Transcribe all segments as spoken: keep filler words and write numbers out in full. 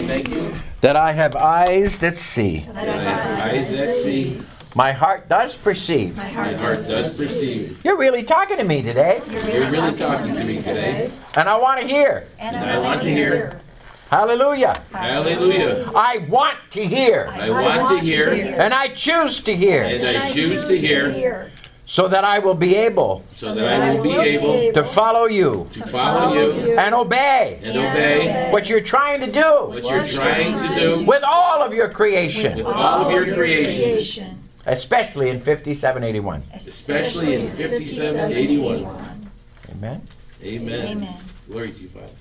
thank you. That I have eyes that see. That I have eyes that see. My heart does perceive. My heart does perceive. You're really talking to me today. You're really talking to me today. And I want to hear. And I want to hear. Hallelujah. Hallelujah. I want to hear. I want to hear. And I choose to hear. And I choose to hear. So that I will be able. So that I will be able. To follow you. To follow you. And obey. And obey. What you're trying to do. What you're trying to do. With all of your creation. With all of your creation. Especially in fifty-seven eighty-one. Especially in fifty-seven eighty-one. Amen. Amen. Amen. Glory to you, Father.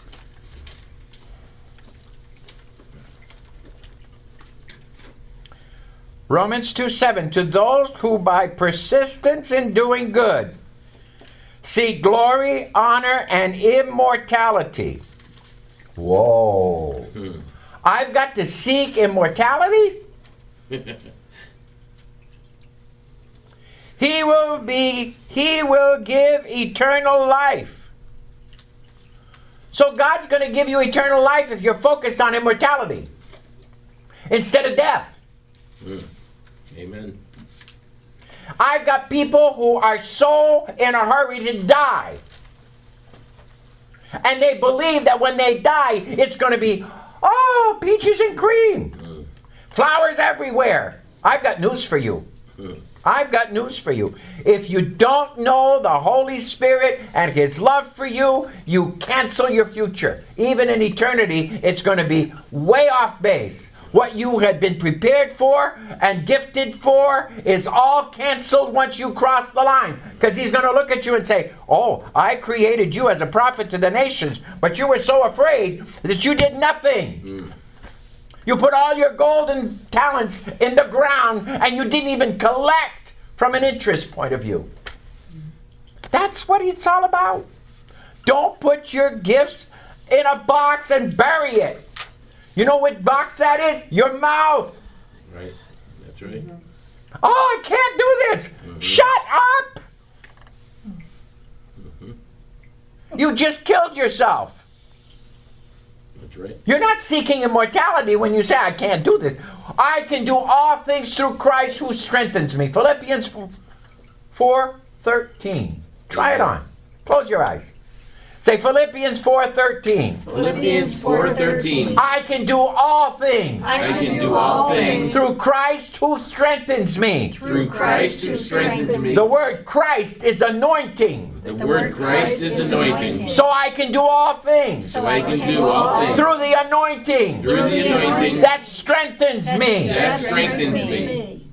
Romans two seven. To those who by persistence in doing good seek glory, honor, and immortality. Whoa. Hmm. I've got to seek immortality? He will be, he will give eternal life. So God's going to give you eternal life if you're focused on immortality instead of death. Mm. Amen. I've got people who are so in a hurry to die. And they believe that when they die, it's going to be, oh, peaches and cream. Mm. Flowers everywhere. I've got news for you. Mm. I've got news for you. If you don't know the Holy Spirit and His love for you, you cancel your future. Even in eternity, it's going to be way off base. What you had been prepared for and gifted for is all canceled once you cross the line. Because He's going to look at you and say, oh, I created you as a prophet to the nations, but you were so afraid that you did nothing. Mm. You put all your golden talents in the ground and you didn't even collect from an interest point of view. That's what it's all about. Don't put your gifts in a box and bury it. You know what box that is? Your mouth. Right. That's right. Oh, I can't do this. Mm-hmm. Shut up. Mm-hmm. You just killed yourself. That's right. You're not seeking immortality when you say, I can't do this. I can do all things through Christ who strengthens me. Philippians four thirteen. Try it on. Close your eyes. Say Philippians four thirteen. Philippians four thirteen. I can do all things. I can do all things. Through Christ who strengthens me. Through Christ who strengthens me. The word Christ is anointing. The word Christ is anointing. So I can do all things. So I can do all things. Through the anointing. Through the anointing. That strengthens me. That strengthens me.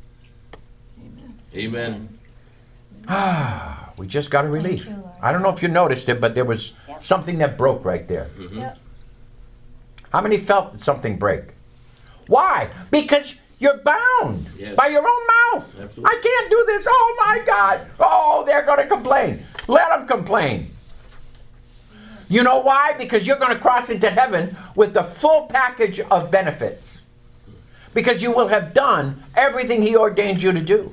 Amen. Ah. We just got a relief. I don't know if you noticed it, but there was yep. something that broke right there. Mm-hmm. Yep. How many felt that something break? Why? Because you're bound yes. by your own mouth. Absolutely. I can't do this. Oh, my God. Oh, they're going to complain. Let them complain. You know why? Because you're going to cross into heaven with the full package of benefits. Because you will have done everything He ordained you to do.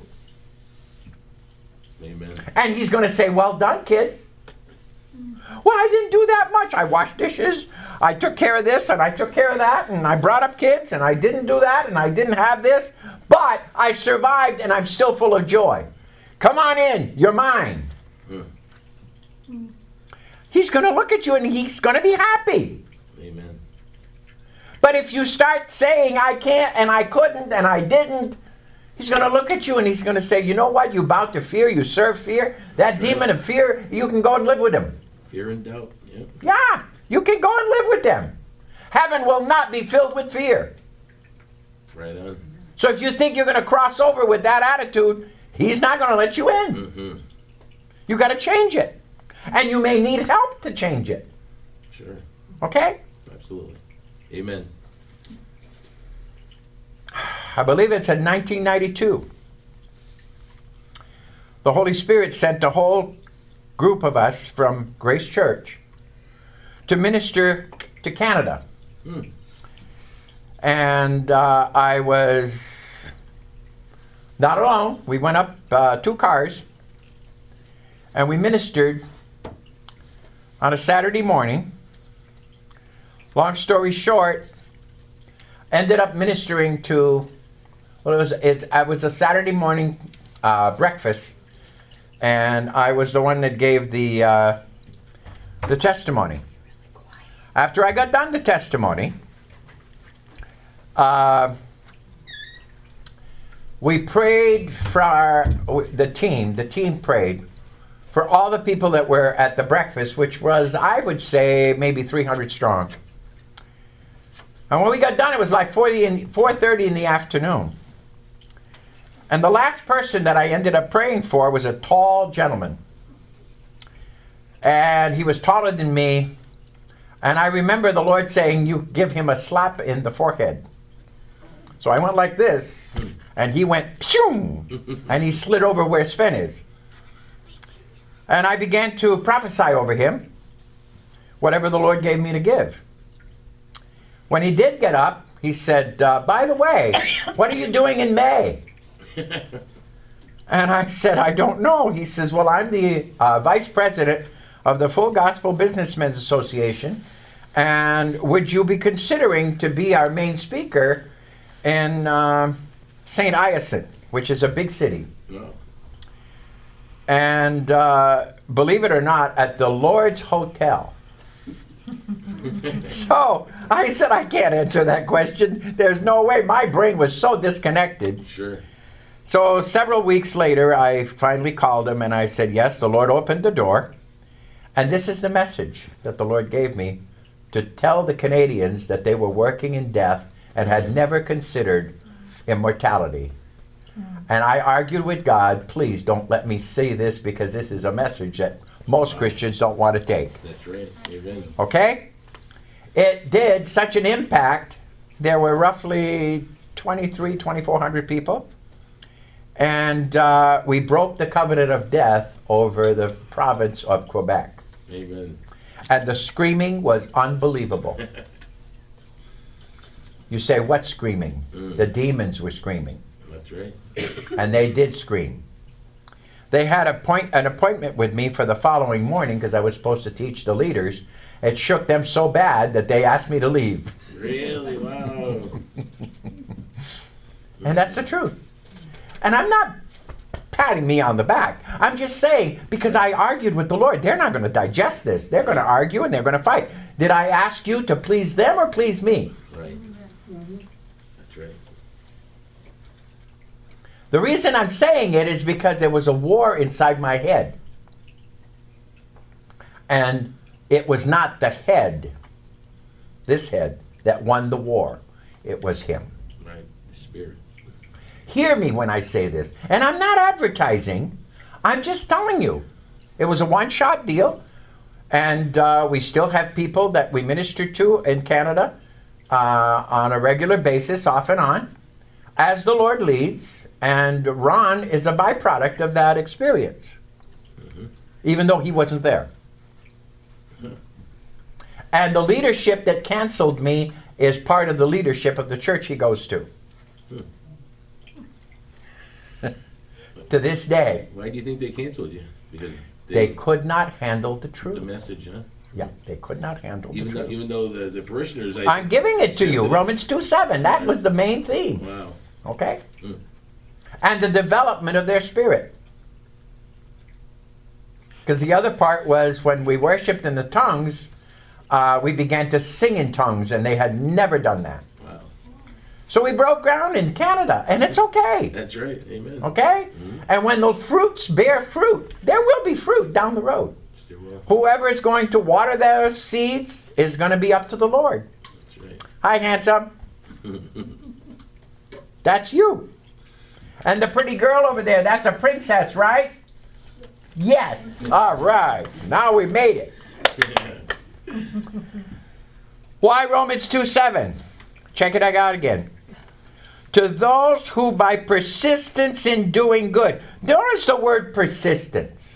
Amen. And He's going to say, well done, kid. Well, I didn't do that much. I washed dishes. I took care of this and I took care of that. And I brought up kids and I didn't do that and I didn't have this. But I survived and I'm still full of joy. Come on in. You're mine. Hmm. He's going to look at you and He's going to be happy. Amen. But if you start saying, I can't and I couldn't and I didn't, He's going to look at you and He's going to say, you know what? You bow to fear. You serve fear. That sure. demon of fear, you can go and live with him. Fear and doubt. Yep. Yeah. You can go and live with them. Heaven will not be filled with fear. Right on. So if you think you're going to cross over with that attitude, He's not going to let you in. Mm-hmm. You got to change it. And you may need help to change it. Sure. Okay? Absolutely. Amen. I believe it's in nineteen ninety-two. The Holy Spirit sent a whole group of us from Grace Church to minister to Canada. Hmm. And uh, I was not alone. We went up uh, two cars and we ministered on a Saturday morning Long story short, ended up ministering to, well, it was, it's, I was a Saturday morning uh, breakfast, and I was the one that gave the, uh, the testimony. After I got done the testimony, uh, we prayed for our, the team, the team prayed for all the people that were at the breakfast, which was, I would say, maybe three hundred strong. And when we got done, it was like four thirty in the afternoon. And the last person that I ended up praying for was a tall gentleman. And he was taller than me. And I remember the Lord saying, you give him a slap in the forehead. So I went like this, and he went, pshoo, and he slid over where Sven is. And I began to prophesy over him, whatever the Lord gave me to give. When he did get up, he said, uh, by the way, what are you doing in May? And I said, I don't know. He says, well, I'm the uh, vice president of the Full Gospel Businessmen's Association, and would you be considering to be our main speaker in uh, Saint Hyacinthe, which is a big city? No. And uh, believe it or not, at the Lord's Hotel. So I said, I can't answer that question. There's no way. My brain was so disconnected. Sure. So several weeks later, I finally called him and I said, yes, the Lord opened the door. And this is the message that the Lord gave me, to tell the Canadians that they were working in death and had never considered immortality. And I argued with God, please don't let me say this, because this is a message that most Christians don't want to take. That's right. Amen. Okay? It did such an impact. There were roughly twenty-three, twenty-four hundred people. And uh, we broke the covenant of death over the province of Quebec. Amen. And the screaming was unbelievable. You say, what screaming? Mm. The demons were screaming. That's right. And they did scream. They had a point, an appointment with me for the following morning, because I was supposed to teach the leaders. It shook them so bad that they asked me to leave. Really? Wow. And that's the truth. And I'm not patting me on the back. I'm just saying, because I argued with the Lord, they're not going to digest this. They're going to argue and they're going to fight. Did I ask you to please them or please me? Right. That's right. The reason I'm saying it is because there was a war inside my head. And it was not the head, this head, that won the war. It was him. Right. The Spirit. Hear me when I say this. And I'm not advertising. I'm just telling you. It was a one-shot deal. And uh, we still have people that we minister to in Canada uh, on a regular basis, off and on, as the Lord leads. And Ron is a byproduct of that experience, mm-hmm. even though he wasn't there. Mm-hmm. And the leadership that canceled me is part of the leadership of the church he goes to. Mm. To this day. Why do you think they canceled you? Because they, they could not handle the truth. The message, huh? Yeah, they could not handle even the though, truth. Even though the, the parishioners... I I'm giving it to you, Romans two seven. That yeah. was the main theme. Wow. Okay? Mm. And the development of their spirit. Because the other part was when we worshipped in the tongues, uh, we began to sing in tongues, and they had never done that. Wow. So we broke ground in Canada, and it's okay. That's right. Amen. Okay? Mm-hmm. And when the fruits bear fruit, there will be fruit down the road. Still will. Whoever is going to water those seeds is going to be up to the Lord. That's right. Hi, handsome. That's you. And the pretty girl over there, that's a princess, right? Yes. All right. Now we made it. Why Romans two seven? Check it out again. To those who by persistence in doing good. Notice the word persistence.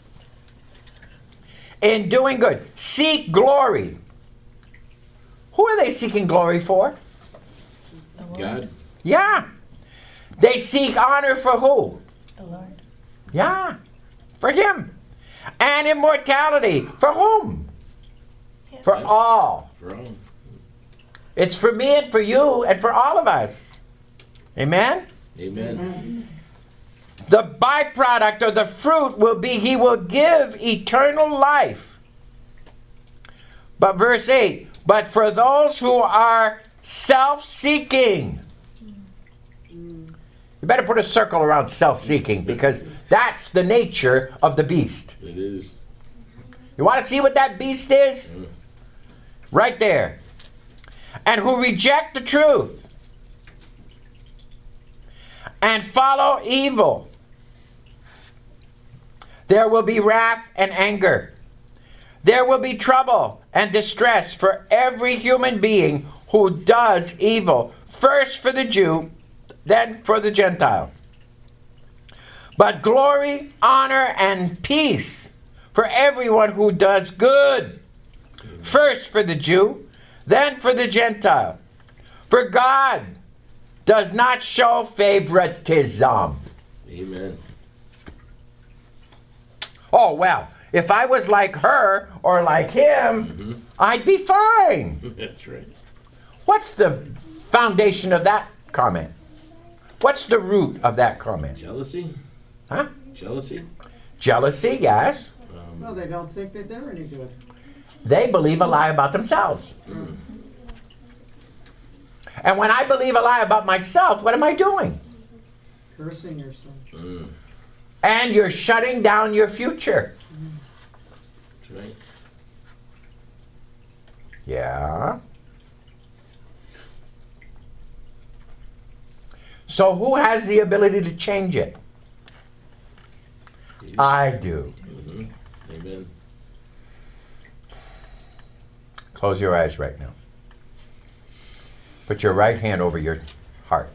In doing good. Seek glory. Who are they seeking glory for? God. Yeah. They seek honor for who? The Lord. Yeah. For him. And immortality. For whom? Him. For all. For all. It's for me and for you and for all of us. Amen? Amen. The byproduct or the fruit will be he will give eternal life. But verse eight, but for those who are self-seeking. You better put a circle around self-seeking, because that's the nature of the beast. It is. You want to see what that beast is? Mm. Right there. And who reject the truth and follow evil. There will be wrath and anger. There will be trouble and distress for every human being who does evil, first for the Jew, then for the Gentile. But glory, honor, and peace for everyone who does good, first for the Jew, then for the Gentile. For God does not show favoritism. Amen. Oh, well, if I was like her or like him, Mm-hmm. I'd be fine. That's right. What's the foundation of that comment? What's the root of that comment? Jealousy? Huh? Jealousy? Jealousy, yes. Um, Well, they don't think that they're any good. They believe a lie about themselves. mm, And when I believe a lie about myself, what am I doing? Cursing or something. mm, And you're shutting down your future. that's right. Yeah. So who has the ability to change it? You. I do. Mhm. Amen. Close your eyes right now. Put your right hand over your heart.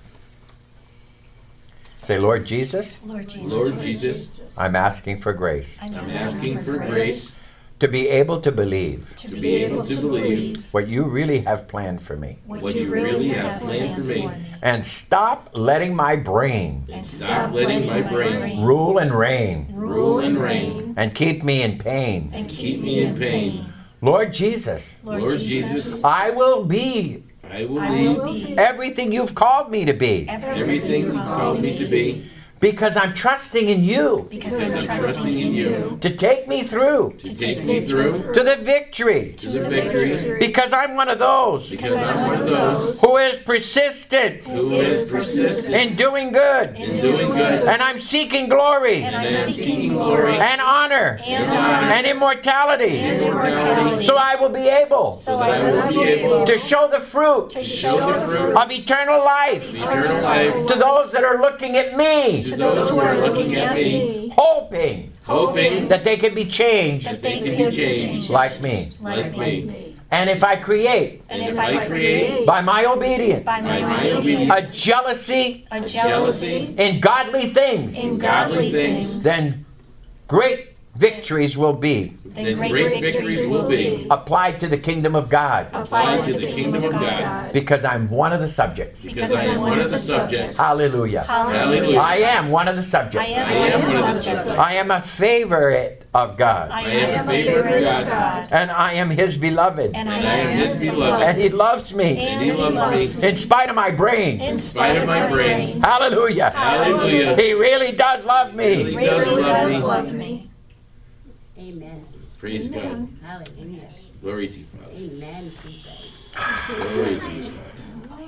Say, Lord Jesus, Lord Jesus. Lord Jesus, I'm asking for grace I'm I'm asking for grace to be able to believe to be able to believe what you really have planned for me, what you really have planned for me, and stop letting my brain and stop letting my brain rule and reign rule and reign and keep me in pain. and keep me in pain. Lord Jesus, Lord Jesus, I will be I will I will leave be everything you've called me to be everything you called me to be because I'm trusting in you because I'm trusting in you to take me through to take me through to the victory to the victory because I'm one of those because I'm one of those who is persistent who is persistent in doing good, in doing good and I'm seeking glory and and I'm am seeking seeking glory glory and honor and honor and immortality, and immortality. so I will be able So that I will be able to show the fruit to show show the the fruit fruit of eternal life eternal life to those that are looking at me, to those who are looking at me, hoping hoping that they can be changed that they they can be changed like me. like me. And if I create And And if I create by my obedience by by my my a obedience jealousy a jealousy in godly things, in godly godly things, things, then great victories will be then great victories will be applied to the kingdom of God applied to the kingdom of God. because I'm one of the subjects. because I am one of the subjects. Hallelujah. Hallelujah. I am one of the I subjects. am I am one one of of the the subjects. I am a favorite of God, I am am a favorite of God. and I am his beloved, And And I am his beloved. and he loves me And he loves me. in spite of my brain. In spite of my brain. Hallelujah. Hallelujah. He really does love me. Really Really does love does me. love me. Amen. Praise God. Hallelujah. Glory to you, Father. Amen, she says. Glory to you, Father.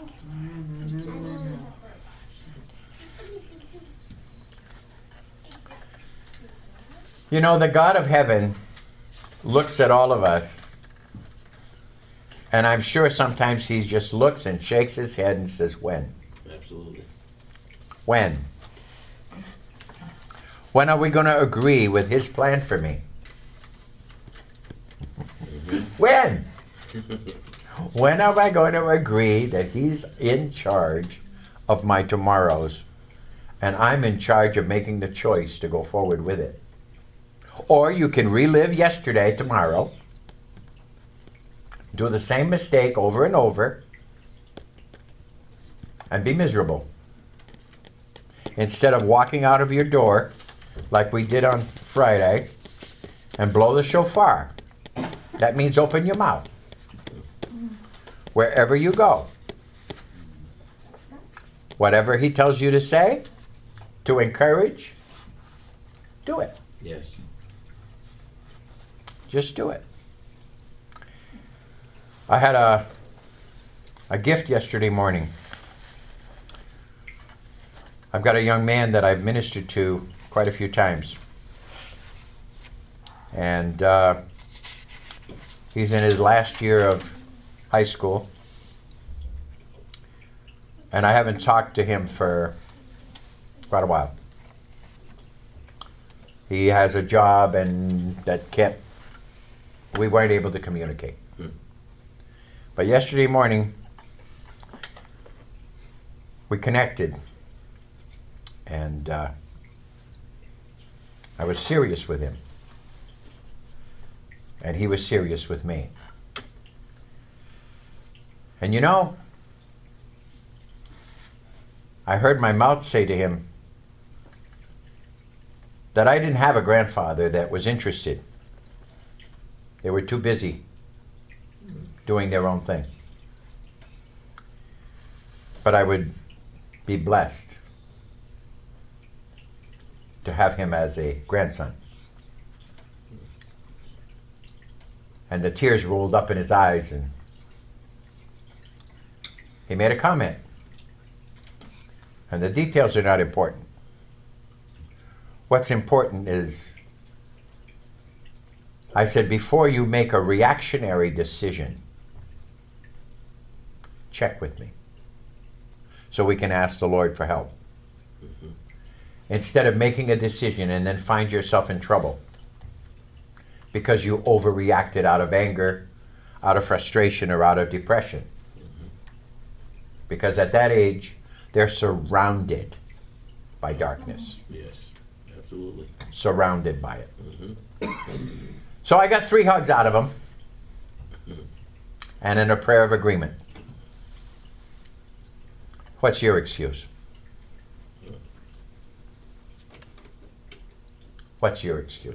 You know, the God of heaven looks at all of us, and I'm sure sometimes he just looks and shakes his head and says, when? Absolutely. When? When are we going to agree with his plan for me? When? When am I going to agree that he's in charge of my tomorrows and I'm in charge of making the choice to go forward with it? Or you can relive yesterday tomorrow, do the same mistake over and over, and be miserable. Instead of walking out of your door like we did on Friday and blow the shofar. That means open your mouth. wherever you go, whatever he tells you to say, to encourage, do it. Yes. Just do it. I had a a gift yesterday morning. I've got a young man that I've ministered to quite a few times. And uh, he's in his last year of high school. And I haven't talked to him for quite a while. He has a job and that kept, we weren't able to communicate. Hmm. But yesterday morning, we connected. And uh, I was serious with him. And he was serious with me. And you know, I heard my mouth say to him that I didn't have a grandfather that was interested. They were too busy doing their own thing. But I would be blessed to have him as a grandson. And the tears rolled up in his eyes, and he made a comment. And the details are not important. What's important is, I said, before you make a reactionary decision, check with me so we can ask the Lord for help. Mm-hmm. Instead of making a decision and then find yourself in trouble because you overreacted out of anger, out of frustration, or out of depression. Mm-hmm. Because at that age, they're surrounded by darkness. Yes. Absolutely. Surrounded by it. Mm-hmm. So I got three hugs out of him and in a prayer of agreement. What's your excuse? What's your excuse?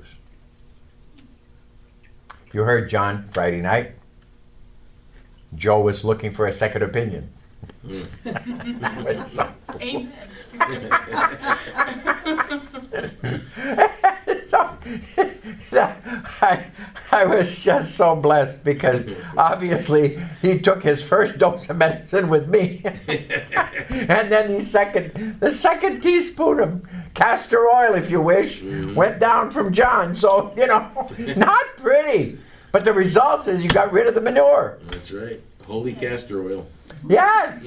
You heard John Friday night. Joe was looking for a second opinion. Mm. So- Amen. so, I, I was just so blessed because obviously he took his first dose of medicine with me. And then the second, the second teaspoon of castor oil, if you wish, Mhm. went down from John. So, you know, not pretty. But the results is you got rid of the manure. That's right. Holy castor oil. Yes.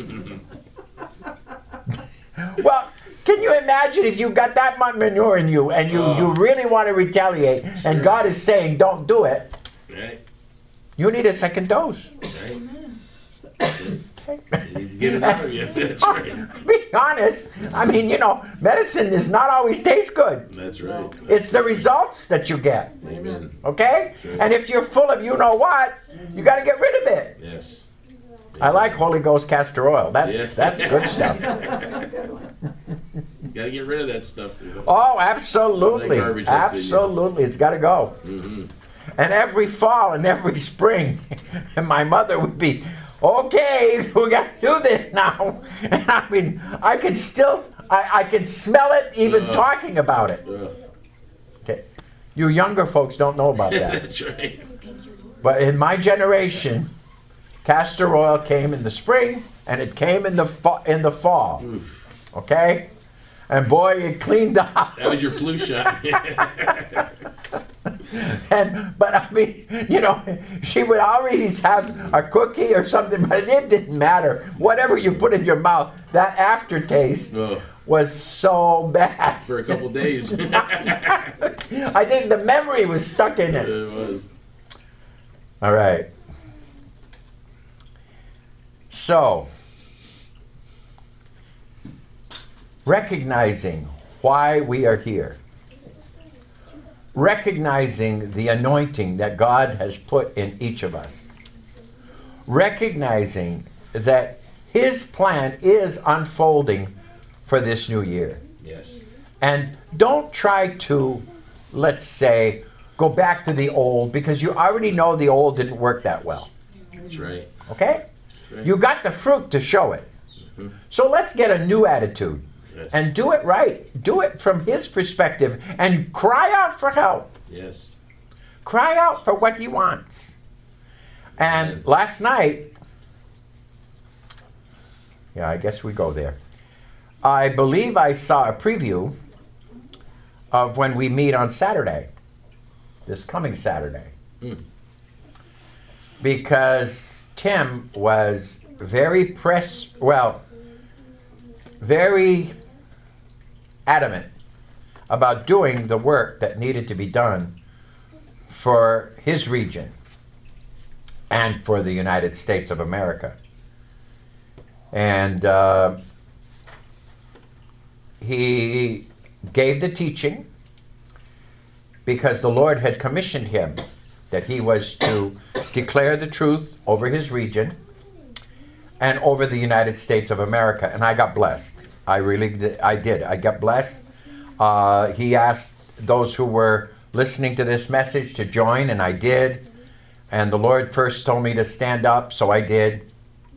Well, can you imagine if you've got that much manure in you and you, Oh. you really want to retaliate and Sure. God is saying don't do it, Right. you need a second dose. Right. Okay? You need to get another yet. That's right. Be honest. I mean, you know, medicine does not always taste good. That's right. It's the results that you get. Amen. Okay? Sure. And if you're full of you know what, you got to get rid of it. Yes. I like Holy Ghost castor oil. That's Yeah. that's good stuff. Gotta get rid of that stuff. Oh, absolutely. That garbage that's in you. Absolutely. It's got to go. Mm-hmm. And every fall and every spring, and my mother would be, okay, we got to do this now. And I mean, I can still, I, I can smell it even Uh. talking about it. Uh, Okay. You younger folks don't know about that. that's right. But in my generation, castor oil came in the spring and it came in the fa- in the fall. Oof. Okay? And boy, it cleaned the house. That was your flu shot. And but I mean, you know, she would always have a cookie or something, but it didn't matter. Whatever you put in your mouth, that aftertaste Oh, was so bad. for a couple days. it I think the memory was stuck in it. was. All right. So, recognizing why we are here, recognizing the anointing that God has put in each of us, recognizing that His plan is unfolding for this new year. Yes. And don't try to, let's say, go back to the old because you already know the old didn't work that well. That's right. Okay? right. You got the fruit to show it. Mhm. So let's get a new attitude Yes. and do it right. Do it from his perspective and cry out for help. Yes. Cry out for what he wants. And Amen. last night, yeah, I guess we go there. I believe I saw a preview of when we meet on Saturday, this coming Saturday. Mm. Because Tim was very press, well, very adamant about doing the work that needed to be done for his region and for the United States of America. And uh, he gave the teaching because the Lord had commissioned him that he was to declare the truth over his region and over the United States of America. And I got blessed. I really did. I did. I got blessed. Uh, he asked those who were listening to this message to join, and I did. And the Lord first told me to stand up, so I did.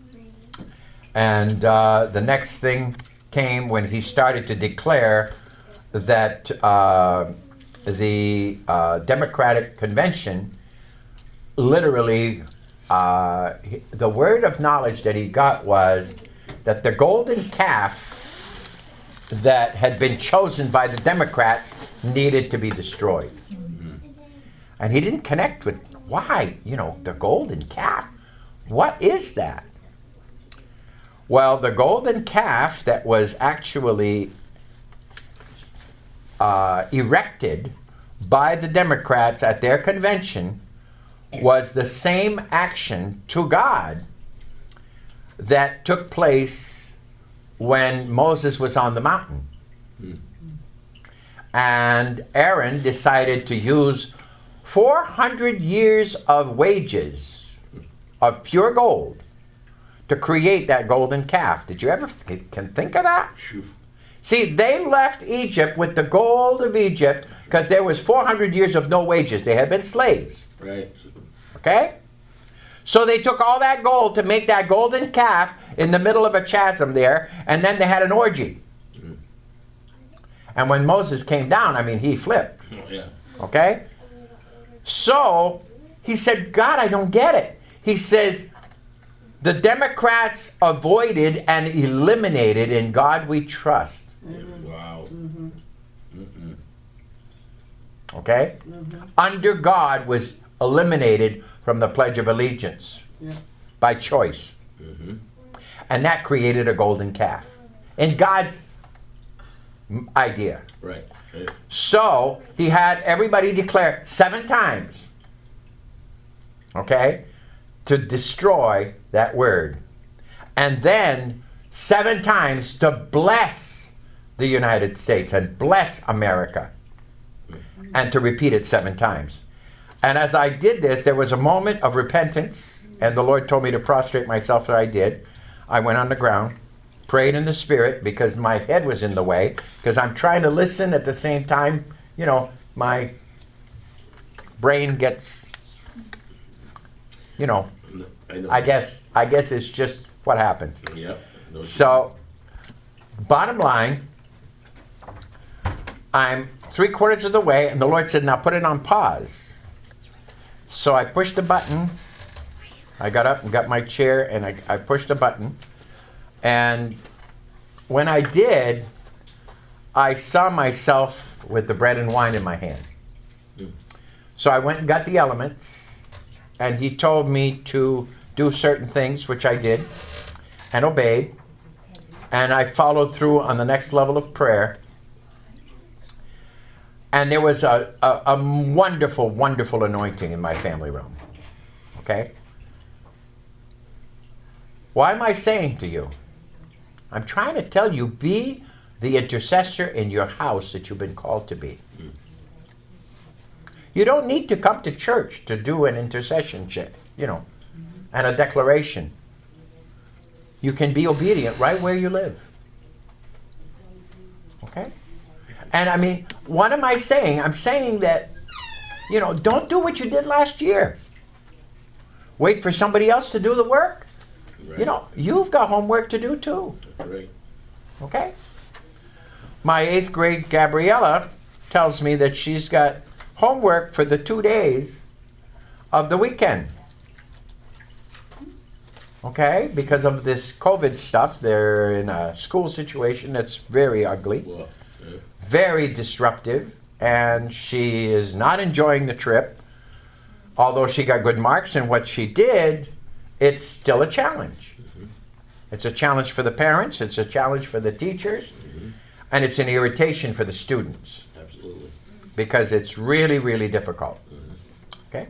And uh, the next thing came when he started to declare that uh, the uh, Democratic Convention literally, uh, he- the word of knowledge that he got was that the golden calf that had been chosen by the Democrats needed to be destroyed. And he didn't connect with why, you know, the golden calf. What is that? Well, the golden calf that was actually uh, erected by the Democrats at their convention was the same action to God that took place when Moses was on the mountain. Mm. And Aaron decided to use four hundred years of wages of pure gold to create that golden calf. Did you ever th- can think of that? Phew. See, they left Egypt with the gold of Egypt because there was four hundred years of no wages. They had been slaves. Right. Okay? So they took all that gold to make that golden calf in the middle of a chasm there, and then they had an orgy. Mm. And when Moses came down, I mean, he flipped. Oh, yeah. Okay? So he said, God, I don't get it. He says, the Democrats avoided and eliminated In God We Trust. Wow. Mm-hmm. Mm-mm. Okay? Mm-hmm. Under God was eliminated from the Pledge of Allegiance Yeah. by choice. Mm-hmm. And that created a golden calf in God's m- idea. Right. Right. So he had everybody declare seven times, okay, to destroy that word. And then seven times to bless the United States and bless America. And to repeat it seven times. And as I did this, there was a moment of repentance, and the Lord told me to prostrate myself, and I did. I went on the ground, prayed in the Spirit, because my head was in the way, because I'm trying to listen at the same time. You know, my brain gets, you know, I know. I guess, I guess it's just what happens. Yep. No So, bottom line, I'm three quarters of the way, and the Lord said, now put it on pause. So I pushed the button. I got up and got my chair, and I, I pushed the button. And when I did, I saw myself with the bread and wine in my hand. Mm. So I went and got the elements, and he told me to do certain things, which I did and obeyed. And I followed through on the next level of prayer. And there was a, a, a wonderful, wonderful anointing in my family room. Okay? Why am I saying to you? I'm trying to tell you, be the intercessor in your house that you've been called to be. You don't need to come to church to do an intercession, you know, and a declaration. You can be obedient right where you live. Okay? And I mean, what am I saying? I'm saying that, you know, don't do what you did last year. Wait for somebody else to do the work. Right. You know, you've got homework to do too. That's right. Okay? My eighth grade Gabriella tells me that she's got homework for the two days of the weekend. Okay? Because of this COVID stuff, they're in a school situation that's very ugly, Well, yeah. very disruptive, and she is not enjoying the trip. Although she got good marks in what she did, it's still a challenge. Mhm. It's a challenge for the parents, it's a challenge for the teachers, Mhm. and it's an irritation for the students Absolutely. because it's really, really difficult. Mhm. Okay?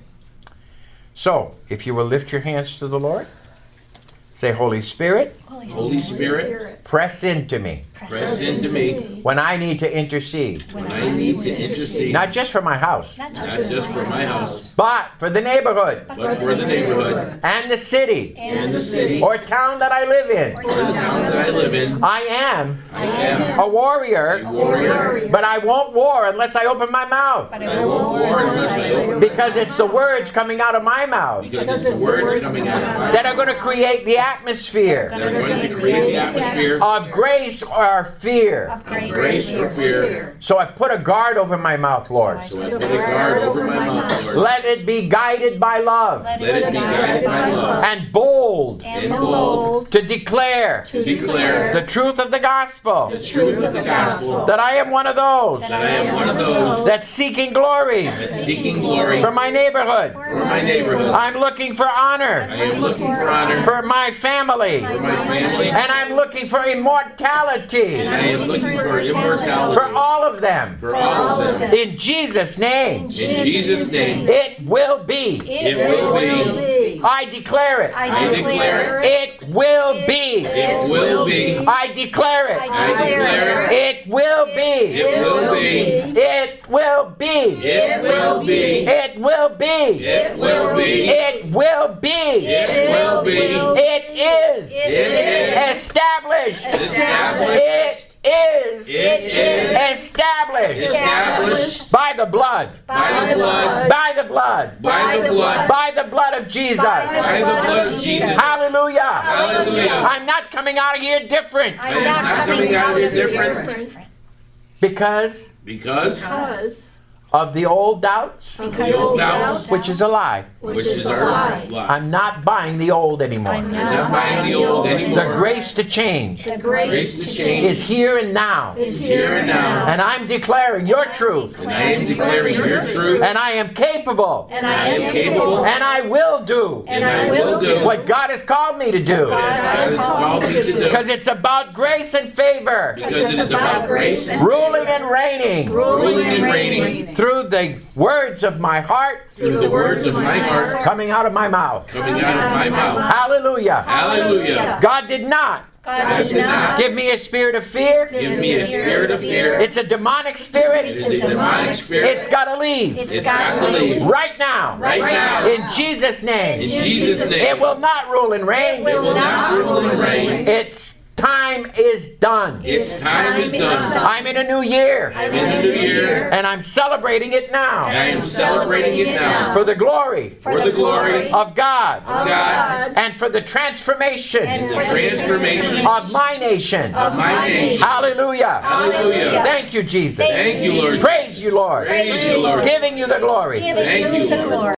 So, if you will lift your hands to the Lord, say, Holy Spirit, Holy Spirit, press into me press into me when I need to intercede, when I need to intercede, not just for my house, not just for my house, but for the neighborhood but for the neighborhood and the city and the city or town that I live in. or the town that I live in. I am I am a warrior, a warrior, but I won't war unless I open my mouth. but I won't war unless I open my Because it's the words coming out of my mouth Because it's the words coming out of my that are going to create the atmosphere that are going to create the atmosphere of grace or fear. of grace or fear. So I put a guard over my mouth, Lord. So I put a guard over my mouth, Lord. Let it be guided by love Let it be guided by love and bold and bold to declare to declare the truth of the gospel, the truth of the gospel, that I am one of those that I am one of those that's seeking glory that's seeking glory for my neighborhood. for my neighborhood. I'm looking for I honor am looking for honor for my family. for my family, And I'm looking for immortality and I am looking for immortality for all of them. for all of them. In Jesus' name, In Jesus' name, it will be. it will be. I declare it. I declare it. It will be. It will be. I declare it. I declare it. It will be. It will be. It will be. It will be. It will be. It will be. It will be. It will be. It is. It is. Established. Established. It is. It is. Established. Established By the blood. by the blood, By the blood. by the blood, By the blood of Jesus. by the blood of Jesus. Hallelujah. Hallelujah. I'm not coming out of here different I am not coming out here different because because Because of the old doubts, the old doubts, which is a lie. which is our lie. I'm not buying the old anymore. I'm I'm not buying the old The anymore. grace to change the Grace grace to to change is here and now. is here and now. And I'm declaring your truth. And I am declaring your truth, And I am capable. And I am capable, And I will do and I will do what God has called me to do. what God has called me to do. Because it's about grace and favor. Because it is about grace and Ruling and reigning ruling and reigning through the words of my heart through the words of my heart coming out of my mouth. coming out of my mouth. Hallelujah. Hallelujah. God did not God did not give me a spirit of fear. Give me a spirit of fear. It's a demonic It spirit. is a demonic spirit. It's got to leave It's got to leave right now. right now. In Jesus' In name. Jesus' It name, will not rule and reign. it will not rule and reign. Its time is done. Its time is done. I'm in a new year. I'm in a new year, And I'm celebrating it and now I am celebrating it now for the glory for the glory of of God God and for the transformation and the transformation of my nation. of my nation. Hallelujah. Hallelujah. Thank you, Jesus. Thank you, Lord. Praise you, Lord. Praise you, Lord. Giving you the glory. Thank you, Lord.